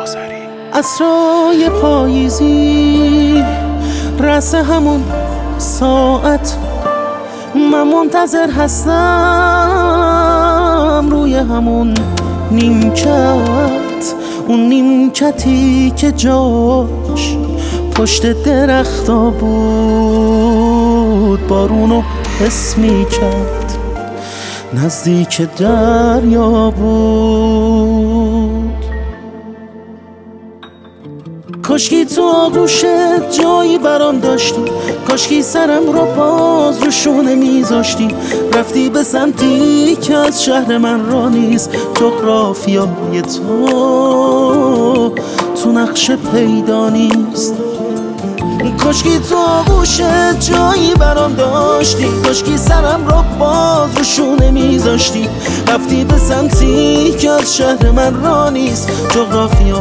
عصرای پاییزی رس همون ساعت من منتظر هستم روی همون نیمکت، اون نیمکتی که جاش پشت درختا بود، بارونو حس می کرد نزدیک دریا بود. کاشکی تو آغوشت جایی برام داشتی، کاشکی سرم رو باز رو شونه میذاشتی، رفتی به سمتی که از شهر من را نیست، جغرافیای تو نقشه پیدا نیست. کاشکی تو آغوشت جایی برام داشتی، کاشکی سرم رو باز رو شونه میذاشتی، رفتی به سمتی که از شهر من را نیست، جغرافیای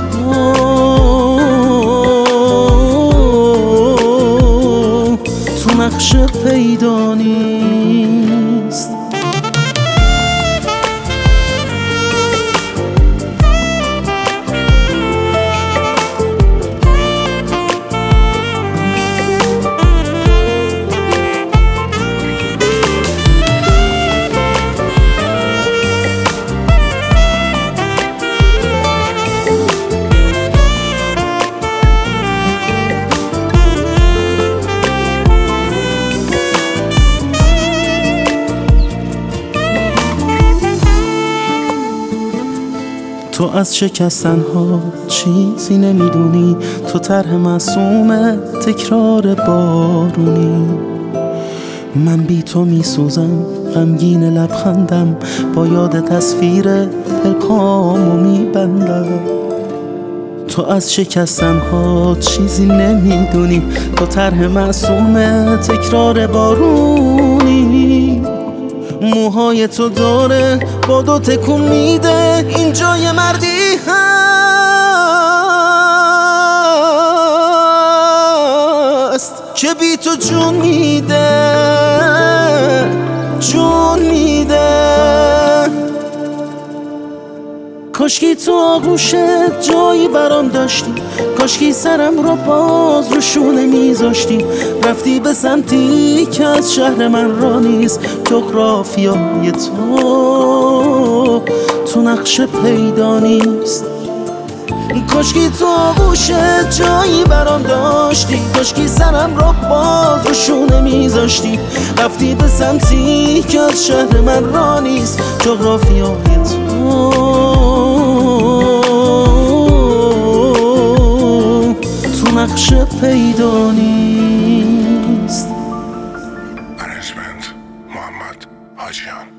تو نقشه پیدا نیست. تو از شکستن ها چیزی نمیدونی، تو طرح معصوم تکرار بارونی. من بی تو میسوزم غمگین لبخندم، با یاد تصویر پلکامو میبندم. تو از شکستن ها چیزی نمیدونی، تو طرح معصوم تکرار بارونی. موهای تو داره با دو تکون میده، این جای مردی هست که بی تو جون میده، جون میده. کاشکی تو آغوشت جایی برام داشتی، کاشکی سرم رو باز رو شونه میذاشتی، رفتی به سمتی که از شهر من را نیست، جغرافیای تو نقشه پیدا نیست. کاشکی تو آغوشت جایی برام داشتی، کاشکی سرم رو باز رو شونه میذاشتی، رفتی به سمتی که از شهر من را نیست، جغرافیای تو نقشه پیدا نیست. منیجمنت محمد حاجیان.